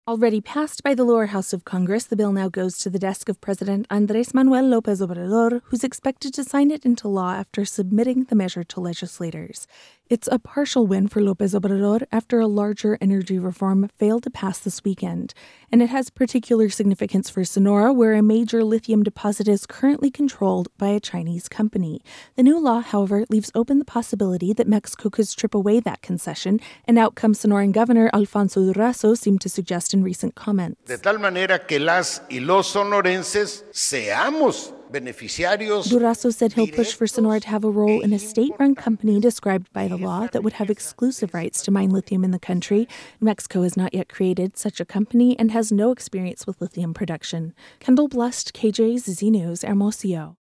Already passed by the lower house of Congress, the bill now goes to the desk of President Andrés Manuel López Obrador, who's expected to sign it into law after submitting the measure to legislators. It's a partial win for López Obrador after a larger energy reform failed to pass this weekend. And it has particular significance for Sonora, where a major lithium deposit is currently controlled by a Chinese company. The new law, however, leaves open the possibility that Mexico could strip away that concession, an outcome Sonoran Governor Alfonso Durazo seemed to suggest in recent comments. De tal manera que las y los sonorenses seamos beneficiarios. Durazo said he'll push for Sonora to have a role in a state-run company described by the law that would have exclusive rights to mine lithium in the country. Mexico has not yet created such a company and has no experience with lithium production. Kendall Blust, KJZZ News, Hermosillo.